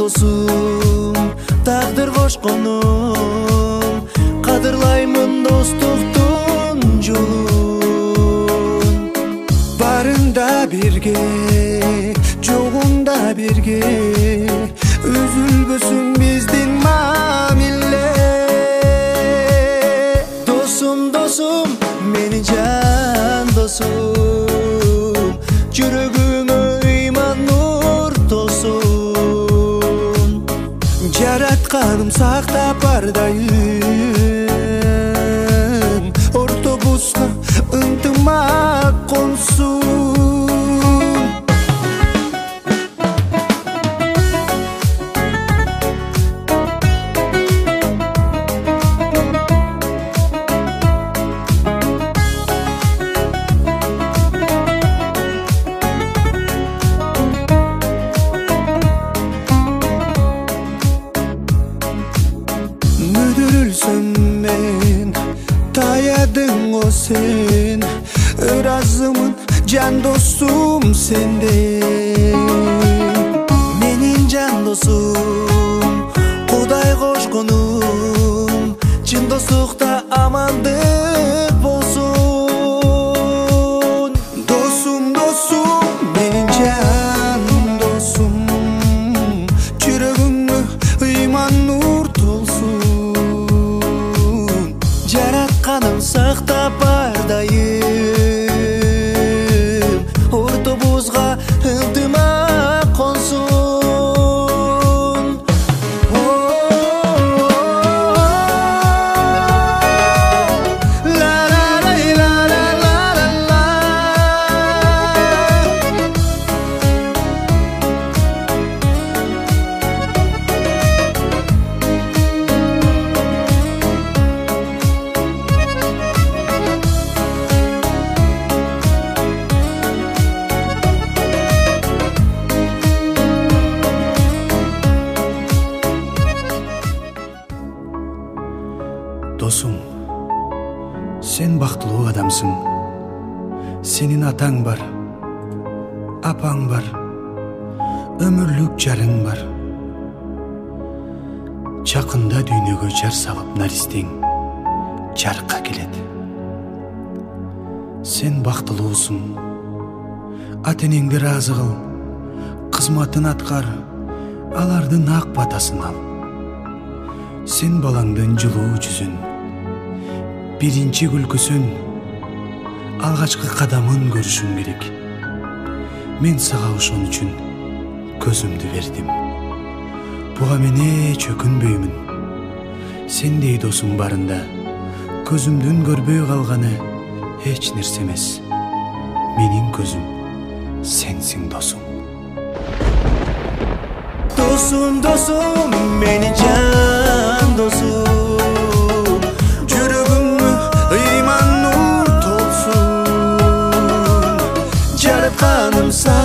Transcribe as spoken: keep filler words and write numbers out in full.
досум, тагдыр кошконум, кадырлаймын достуктун жолун. Барында бирге, жогунда бирге, үзүлбөсүн биздин мамиле. Досум, досум, менин жан досум, жүрөгүңө ыйман нур толсун. Жаратканым сактап бардайын, ортобуска ынтымак консун. Müdürülsün men, tayadın o sen, ırazımın can dostum sende. Menin can dostum, Kuday koşkonum, çın dostlukta amandık bolsun. Dostum, dostum, menin can dostum, çürüğümü ıyman nur tolsun. Жаратканым сактап бардайым, ортобузга ынтымак консун. Ла ла ла ла ла ла ла. Досум, сен бактылуу адамсың. Сенин атаң бар, апаң бар, өмүрлүк жарың бар. Жакында дүйнөгө жар салып наристең жарыкка келет. Сен бактылуусуң. Ата-энеңди ыраазы кыл, кызматын аткар, алардын ак батасын ал. Сен балаңдын жылуу жүзүн, биринчи күлкүсүн, алгачкы кадамын көрүшүң керек. Мен сага ошон үчүн көзүмдү бердим. Буга мен эч өкүнбөймүн. Сендей досум барында көзүмдүн көрбөй калганы эч нерсе эмес. Менин көзүм сенсиң досум. Досум, досум, менин жан досум, жүрөгүмө ыйман нур толсун. Жаратканым